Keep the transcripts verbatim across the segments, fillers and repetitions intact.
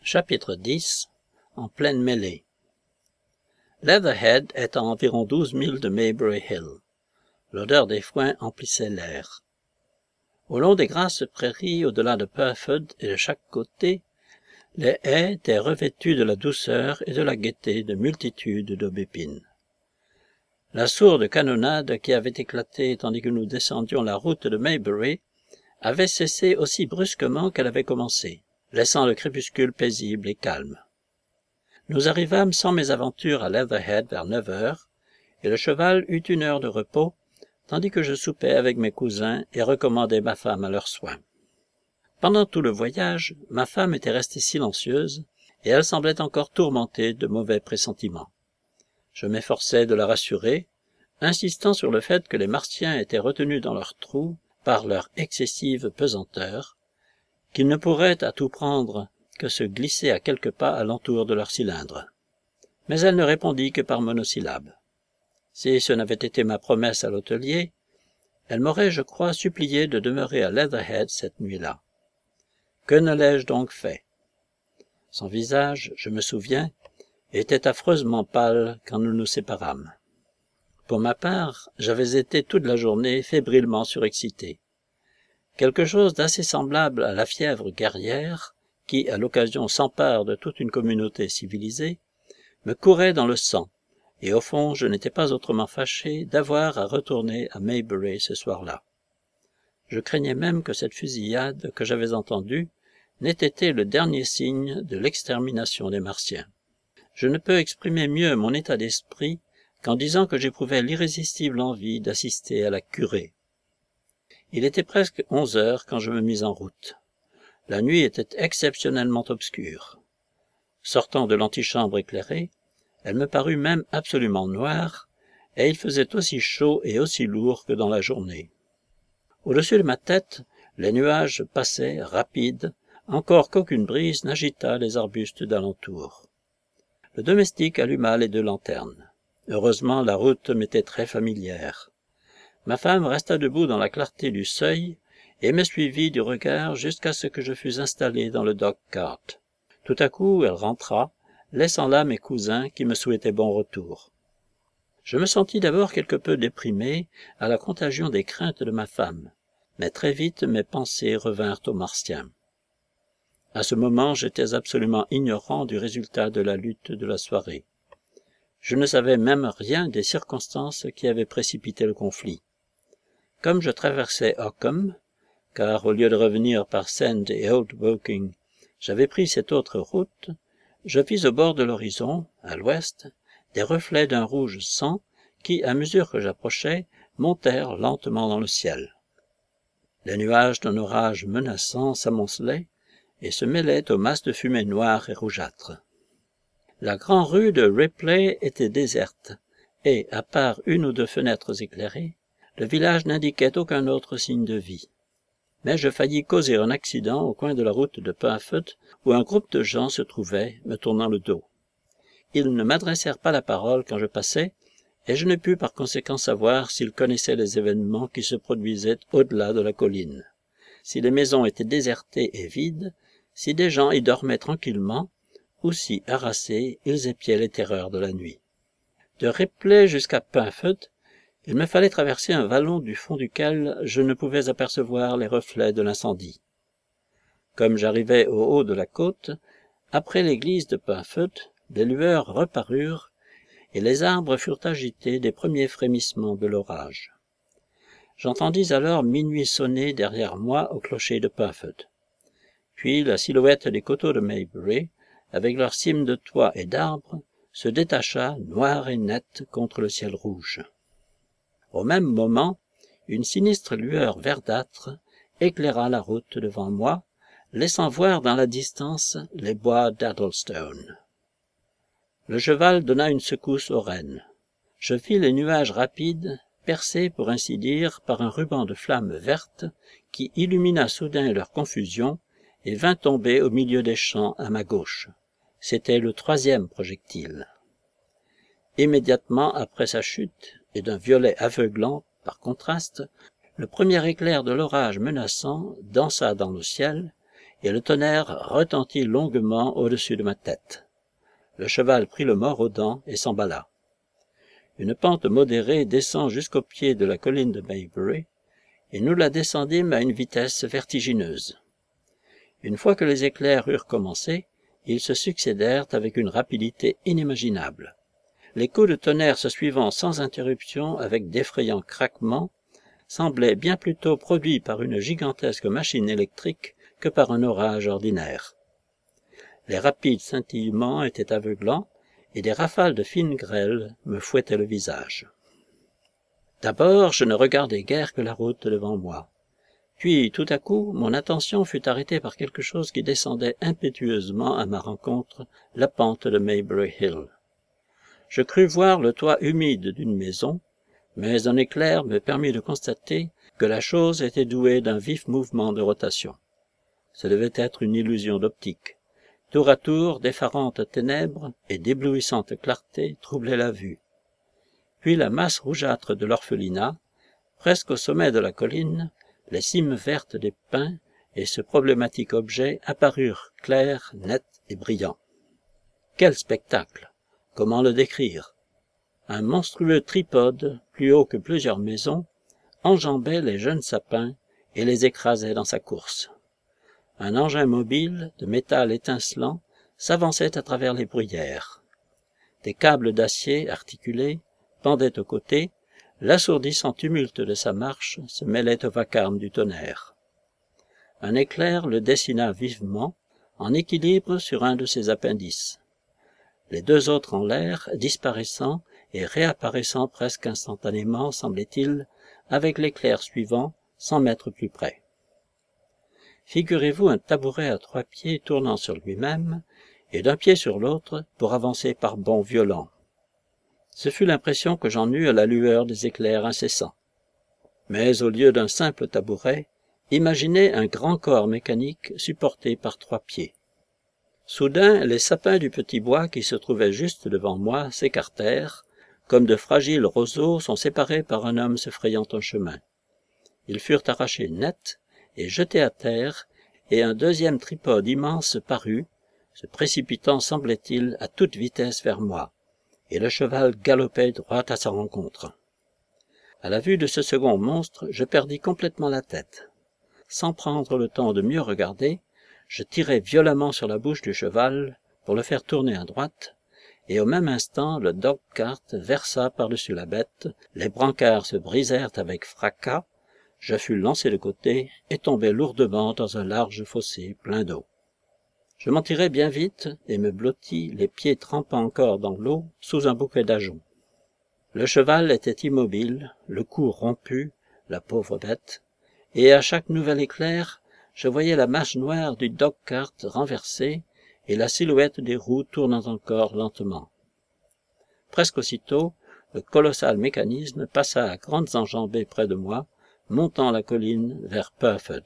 Chapitre dix. En pleine mêlée. Leatherhead est à environ douze milles de Maybury Hill. L'odeur des foins emplissait l'air. Au long des grasses prairies au-delà de Purford et de chaque côté, les haies étaient revêtues de la douceur et de la gaieté de multitudes d'aubépines. La sourde canonnade qui avait éclaté tandis que nous descendions la route de Maybury avait cessé aussi brusquement qu'elle avait commencé, laissant le crépuscule paisible et calme. Nous arrivâmes sans mésaventure à Leatherhead vers neuf heures, et le cheval eut une heure de repos, tandis que je soupais avec mes cousins et recommandais ma femme à leurs soins. Pendant tout le voyage, ma femme était restée silencieuse, et elle semblait encore tourmentée de mauvais pressentiments. Je m'efforçais de la rassurer, insistant sur le fait que les Martiens étaient retenus dans leur trou par leur excessive pesanteur, qu'ils ne pourraient à tout prendre que se glisser à quelques pas alentour de leur cylindre. Mais elle ne répondit que par monosyllabes. Si ce n'avait été ma promesse à l'hôtelier, elle m'aurait, je crois, supplié de demeurer à Leatherhead cette nuit-là. Que ne l'ai-je donc fait? Son visage, je me souviens, était affreusement pâle quand nous nous séparâmes. Pour ma part, j'avais été toute la journée fébrilement surexcité. Quelque chose d'assez semblable à la fièvre guerrière, qui, à l'occasion, s'empare de toute une communauté civilisée, me courait dans le sang, et au fond, je n'étais pas autrement fâché d'avoir à retourner à Maybury ce soir-là. Je craignais même que cette fusillade que j'avais entendue n'ait été le dernier signe de l'extermination des Martiens. Je ne peux exprimer mieux mon état d'esprit qu'en disant que j'éprouvais l'irrésistible envie d'assister à la curée. Il était presque onze heures quand je me mis en route. La nuit était exceptionnellement obscure. Sortant de l'antichambre éclairée, elle me parut même absolument noire, et il faisait aussi chaud et aussi lourd que dans la journée. Au-dessus de ma tête, les nuages passaient, rapides, encore qu'aucune brise n'agita les arbustes d'alentour. Le domestique alluma les deux lanternes. Heureusement, la route m'était très familière. Ma femme resta debout dans la clarté du seuil et me suivit du regard jusqu'à ce que je fus installé dans le dog-cart. Tout à coup, elle rentra, laissant là mes cousins qui me souhaitaient bon retour. Je me sentis d'abord quelque peu déprimé à la contagion des craintes de ma femme, mais très vite mes pensées revinrent aux Martiens. À ce moment, j'étais absolument ignorant du résultat de la lutte de la soirée. Je ne savais même rien des circonstances qui avaient précipité le conflit. Comme je traversais Ockham, car au lieu de revenir par Sand et Old Woking, j'avais pris cette autre route, je vis au bord de l'horizon, à l'ouest, des reflets d'un rouge sang qui, à mesure que j'approchais, montèrent lentement dans le ciel. Les nuages d'un orage menaçant s'amoncelaient et se mêlaient aux masses de fumée noire et rougeâtre. La grande rue de Ripley était déserte, et, à part une ou deux fenêtres éclairées, le village n'indiquait aucun autre signe de vie. Mais je faillis causer un accident au coin de la route de Purford, où un groupe de gens se trouvait, me tournant le dos. Ils ne m'adressèrent pas la parole quand je passais, et je ne pus par conséquent savoir s'ils connaissaient les événements qui se produisaient au-delà de la colline, si les maisons étaient désertées et vides, si des gens y dormaient tranquillement, ou si, harassés, ils épiaient les terreurs de la nuit. De Ripley jusqu'à Purford, il me fallait traverser un vallon du fond duquel je ne pouvais apercevoir les reflets de l'incendie. Comme j'arrivais au haut de la côte, après l'église de Purford, les lueurs reparurent, et les arbres furent agités des premiers frémissements de l'orage. J'entendis alors minuit sonner derrière moi au clocher de Purford. Puis la silhouette des coteaux de Maybury, avec leurs cimes de toits et d'arbres, se détacha, noire et nette, contre le ciel rouge. Au même moment, une sinistre lueur verdâtre éclaira la route devant moi, laissant voir dans la distance les bois d'Addlestone. Le cheval donna une secousse aux rênes. Je vis les nuages rapides, percés pour ainsi dire par un ruban de flammes vertes qui illumina soudain leur confusion et vint tomber au milieu des champs à ma gauche. C'était le troisième projectile. Immédiatement après sa chute, et d'un violet aveuglant, par contraste, le premier éclair de l'orage menaçant dansa dans le ciel, et le tonnerre retentit longuement au-dessus de ma tête. Le cheval prit le mors aux dents et s'emballa. Une pente modérée descend jusqu'au pied de la colline de Maybury, et nous la descendîmes à une vitesse vertigineuse. Une fois que les éclairs eurent commencé, ils se succédèrent avec une rapidité inimaginable. Les coups de tonnerre se suivant sans interruption avec d'effrayants craquements semblaient bien plutôt produits par une gigantesque machine électrique que par un orage ordinaire. Les rapides scintillements étaient aveuglants, et des rafales de fine grêle me fouettaient le visage. D'abord, je ne regardais guère que la route devant moi. Puis, tout à coup, mon attention fut arrêtée par quelque chose qui descendait impétueusement à ma rencontre la pente de Maybury Hill. Je crus voir le toit humide d'une maison, mais un éclair me permit de constater que la chose était douée d'un vif mouvement de rotation. Ce devait être une illusion d'optique. Tour à tour, d'effarantes ténèbres et d'éblouissantes clartés troublaient la vue. Puis la masse rougeâtre de l'orphelinat, presque au sommet de la colline, les cimes vertes des pins et ce problématique objet apparurent clairs, nets et brillants. Quel spectacle! Comment le décrire? Un monstrueux tripode, plus haut que plusieurs maisons, enjambait les jeunes sapins et les écrasait dans sa course. Un engin mobile, de métal étincelant, s'avançait à travers les bruyères. Des câbles d'acier articulés pendaient aux côtés, l'assourdissant tumulte de sa marche se mêlait au vacarme du tonnerre. Un éclair le dessina vivement, en équilibre sur un de ses appendices. Les deux autres en l'air, disparaissant et réapparaissant presque instantanément, semblait-il, avec l'éclair suivant, cent mètres plus près. Figurez-vous un tabouret à trois pieds tournant sur lui-même, et d'un pied sur l'autre pour avancer par bonds violents. Ce fut l'impression que j'en eus à la lueur des éclairs incessants. Mais au lieu d'un simple tabouret, imaginez un grand corps mécanique supporté par trois pieds. Soudain, les sapins du petit bois qui se trouvaient juste devant moi s'écartèrent, comme de fragiles roseaux sont séparés par un homme se frayant un chemin. Ils furent arrachés net et jetés à terre, et un deuxième tripode immense parut, se précipitant, semblait-il, à toute vitesse vers moi, et le cheval galopait droit à sa rencontre. À la vue de ce second monstre, je perdis complètement la tête. Sans prendre le temps de mieux regarder, je tirai violemment sur la bouche du cheval pour le faire tourner à droite, et au même instant le dog-cart versa par-dessus la bête, les brancards se brisèrent avec fracas, je fus lancé de côté et tombai lourdement dans un large fossé plein d'eau. Je m'en tirai bien vite et me blottis, les pieds trempant encore dans l'eau, sous un bouquet d'ajoncs. Le cheval était immobile, le cou rompu, la pauvre bête, et à chaque nouvel éclair, je voyais la masse noire du dog-cart renversée et la silhouette des roues tournant encore lentement. Presque aussitôt, le colossal mécanisme passa à grandes enjambées près de moi, montant la colline vers Purford.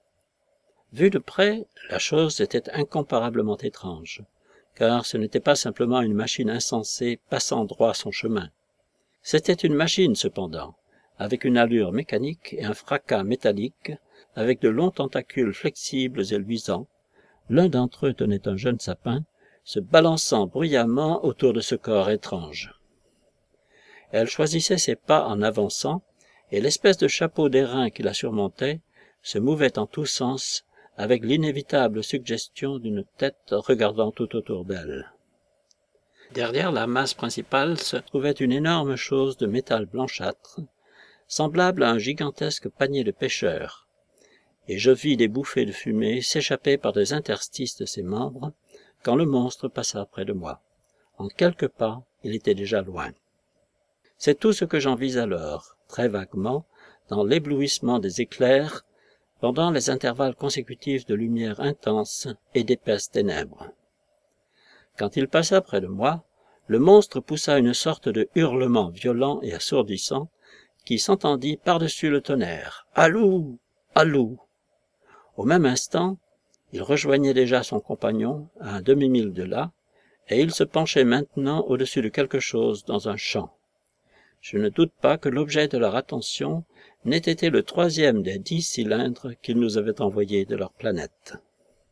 Vue de près, la chose était incomparablement étrange, car ce n'était pas simplement une machine insensée passant droit son chemin. C'était une machine, cependant, avec une allure mécanique et un fracas métallique, avec de longs tentacules flexibles et luisants. L'un d'entre eux tenait un jeune sapin, se balançant bruyamment autour de ce corps étrange. Elle choisissait ses pas en avançant, et l'espèce de chapeau d'airain qui la surmontait se mouvait en tous sens avec l'inévitable suggestion d'une tête regardant tout autour d'elle. Derrière la masse principale se trouvait une énorme chose de métal blanchâtre, semblable à un gigantesque panier de pêcheurs, et je vis des bouffées de fumée s'échapper par des interstices de ses membres quand le monstre passa près de moi. En quelques pas, il était déjà loin. C'est tout ce que j'en vis alors, très vaguement, dans l'éblouissement des éclairs, pendant les intervalles consécutifs de lumière intense et d'épaisses ténèbres. Quand il passa près de moi, le monstre poussa une sorte de hurlement violent et assourdissant qui s'entendit par-dessus le tonnerre. « Allou! Allou !» Au même instant, il rejoignait déjà son compagnon à un demi-mille de là, et il se penchait maintenant au-dessus de quelque chose dans un champ. Je ne doute pas que l'objet de leur attention n'ait été le troisième des dix cylindres qu'ils nous avaient envoyés de leur planète.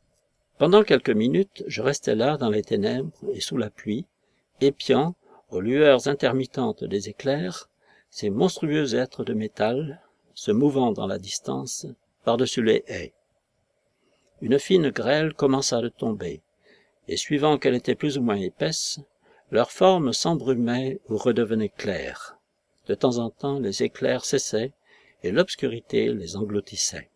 Pendant quelques minutes, je restais là dans les ténèbres et sous la pluie, épiant, aux lueurs intermittentes des éclairs, ces monstrueux êtres de métal, se mouvant dans la distance, par-dessus les haies. Une fine grêle commença de tomber, et suivant qu'elle était plus ou moins épaisse, leurs formes s'embrumaient ou redevenaient claires. De temps en temps, les éclairs cessaient, et l'obscurité les engloutissait.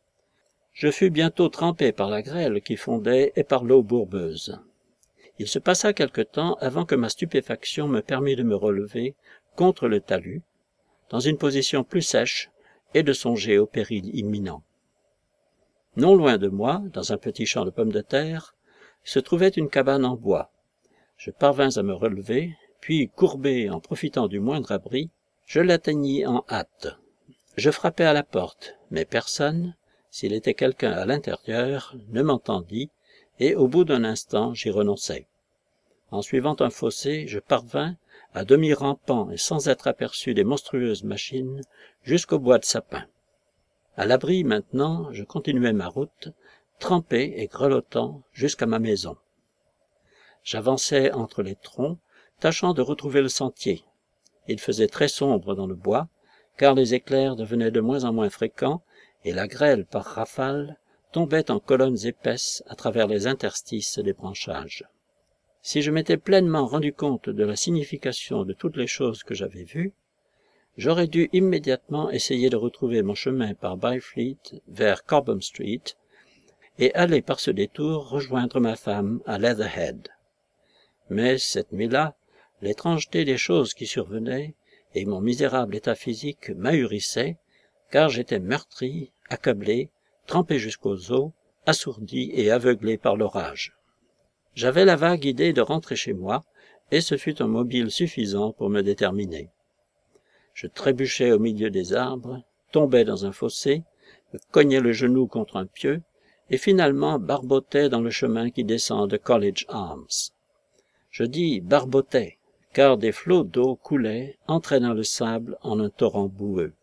Je fus bientôt trempé par la grêle qui fondait et par l'eau bourbeuse. Il se passa quelque temps avant que ma stupéfaction me permît de me relever contre le talus, dans une position plus sèche, et de songer au péril imminent. Non loin de moi, dans un petit champ de pommes de terre, se trouvait une cabane en bois. Je parvins à me relever, puis, courbé en profitant du moindre abri, je l'atteignis en hâte. Je frappai à la porte, mais personne, s'il était quelqu'un à l'intérieur, ne m'entendit, et au bout d'un instant j'y renonçai. En suivant un fossé, je parvins, à demi rampant et sans être aperçu des monstrueuses machines, jusqu'au bois de sapin. À l'abri maintenant, je continuai ma route, trempé et grelottant, jusqu'à ma maison. J'avançai entre les troncs, tâchant de retrouver le sentier. Il faisait très sombre dans le bois, car les éclairs devenaient de moins en moins fréquents, et la grêle, par rafales, tombait en colonnes épaisses à travers les interstices des branchages. Si je m'étais pleinement rendu compte de la signification de toutes les choses que j'avais vues, j'aurais dû immédiatement essayer de retrouver mon chemin par Byfleet vers Cobham Street et aller par ce détour rejoindre ma femme à Leatherhead. Mais cette nuit-là, l'étrangeté des choses qui survenaient et mon misérable état physique m'ahurissaient, car j'étais meurtri, accablé, trempé jusqu'aux os, assourdi et aveuglé par l'orage. J'avais la vague idée de rentrer chez moi, et ce fut un mobile suffisant pour me déterminer. Je trébuchais au milieu des arbres, tombais dans un fossé, me cognais le genou contre un pieu, et finalement barbotais dans le chemin qui descend de College Arms. Je dis barbotais, car des flots d'eau coulaient, entraînant le sable en un torrent boueux.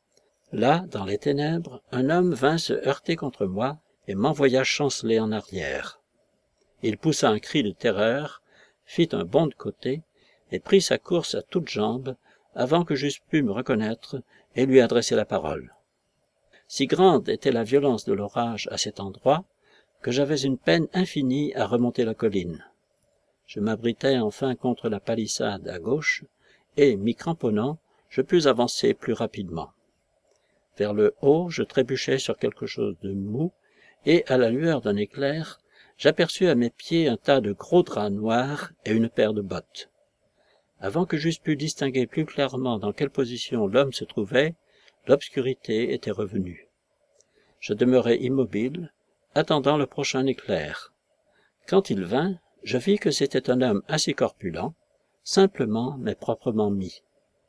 Là, dans les ténèbres, un homme vint se heurter contre moi et m'envoya chanceler en arrière. Il poussa un cri de terreur, fit un bond de côté et prit sa course à toutes jambes avant que j'eusse pu me reconnaître et lui adresser la parole. Si grande était la violence de l'orage à cet endroit que j'avais une peine infinie à remonter la colline. Je m'abritai enfin contre la palissade à gauche et, m'y cramponnant, je pus avancer plus rapidement. Vers le haut, je trébuchai sur quelque chose de mou et, à la lueur d'un éclair, j'aperçus à mes pieds un tas de gros draps noirs et une paire de bottes. Avant que j'eusse pu distinguer plus clairement dans quelle position l'homme se trouvait, l'obscurité était revenue. Je demeurai immobile, attendant le prochain éclair. Quand il vint, je vis que c'était un homme assez corpulent, simplement mais proprement mis.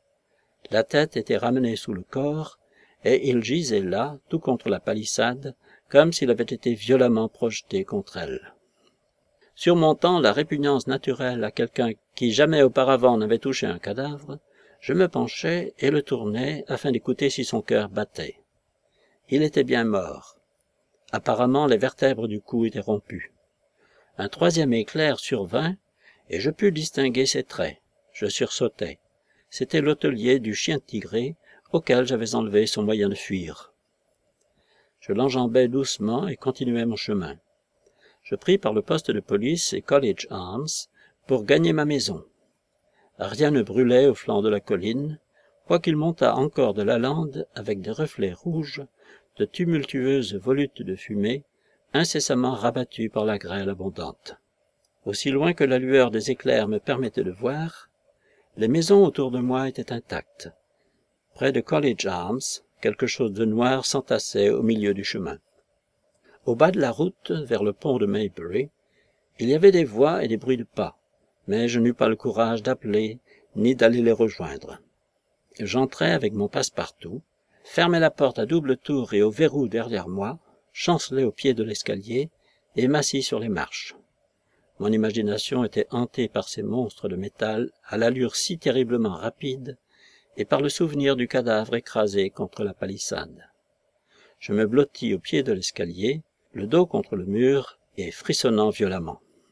La tête était ramenée sous le corps, et il gisait là, tout contre la palissade, comme s'il avait été violemment projeté contre elle. Surmontant la répugnance naturelle à quelqu'un qui jamais auparavant n'avait touché un cadavre, je me penchai et le tournai afin d'écouter si son cœur battait. Il était bien mort. Apparemment, les vertèbres du cou étaient rompues. Un troisième éclair survint, et je pus distinguer ses traits. Je sursautai. C'était l'hôtelier du chien tigré, auquel j'avais enlevé son moyen de fuir. Je l'enjambai doucement et continuai mon chemin. Je pris par le poste de police et College Arms pour gagner ma maison. Rien ne brûlait au flanc de la colline, quoiqu'il montât encore de la lande avec des reflets rouges, de tumultueuses volutes de fumée, incessamment rabattues par la grêle abondante. Aussi loin que la lueur des éclairs me permettait de voir, les maisons autour de moi étaient intactes. Près de College Arms, quelque chose de noir s'entassait au milieu du chemin. Au bas de la route, vers le pont de Maybury, il y avait des voix et des bruits de pas, mais je n'eus pas le courage d'appeler ni d'aller les rejoindre. J'entrai avec mon passe-partout, fermai la porte à double tour et au verrou derrière moi, chancelai au pied de l'escalier et m'assis sur les marches. Mon imagination était hantée par ces monstres de métal à l'allure si terriblement rapide et par le souvenir du cadavre écrasé contre la palissade. Je me blottis au pied de l'escalier, le dos contre le mur, et frissonnant violemment.